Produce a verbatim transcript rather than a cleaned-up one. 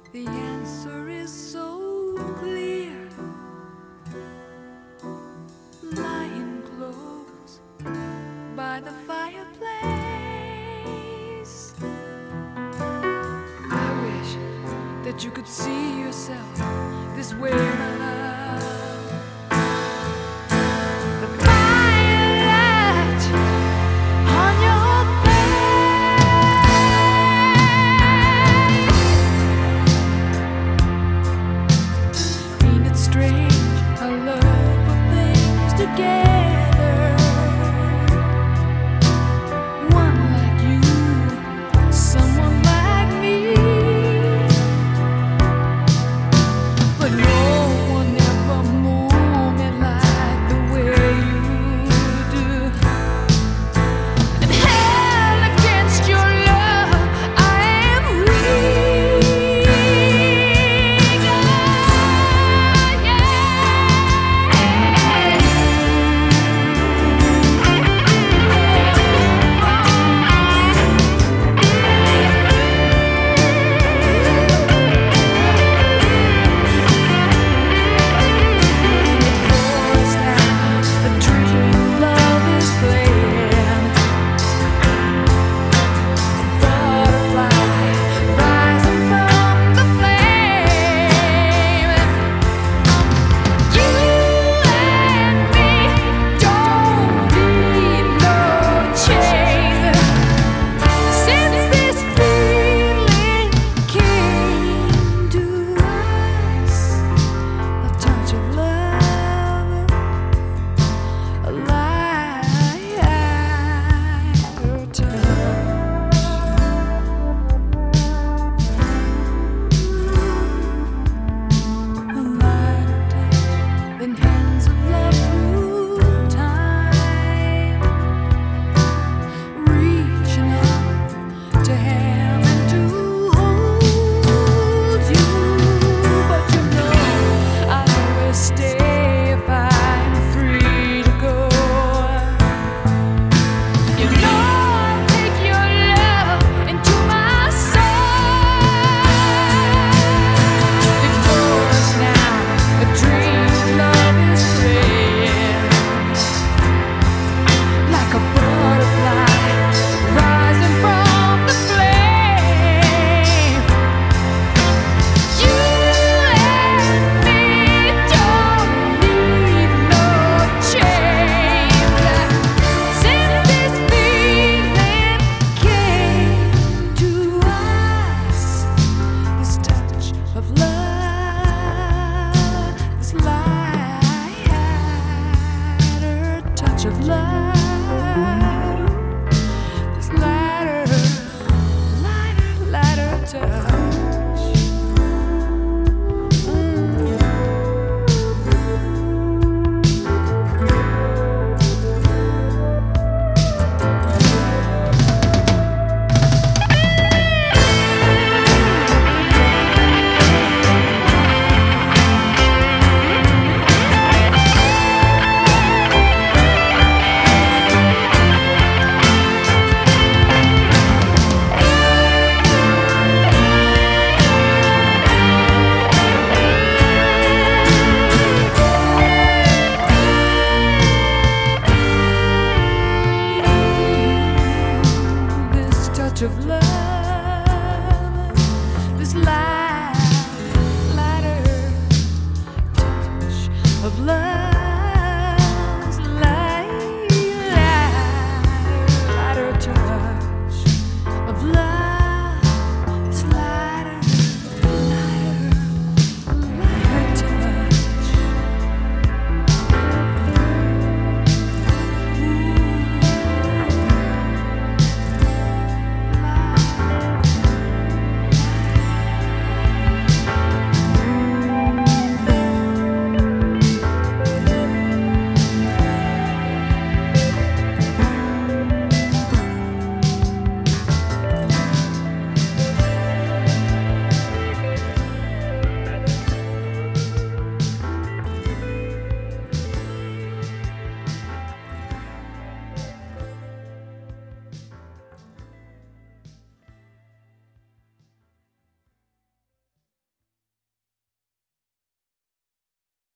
The answer is so clear. Lying close by the fireplace, I wish that you could see yourself this way, my love. The firelight on your face. Ain't it strange how love put things together? One like you, someone like me. But no one ever moved me like the way you do. And held against your love, I am weak. Ah, the true love is playing. Butterfly rising from the flame. You and me don't need no chain. Since this feeling came to us, a touch of love, a lighter touch, a lighter touch than hands of love through time, reaching out to hand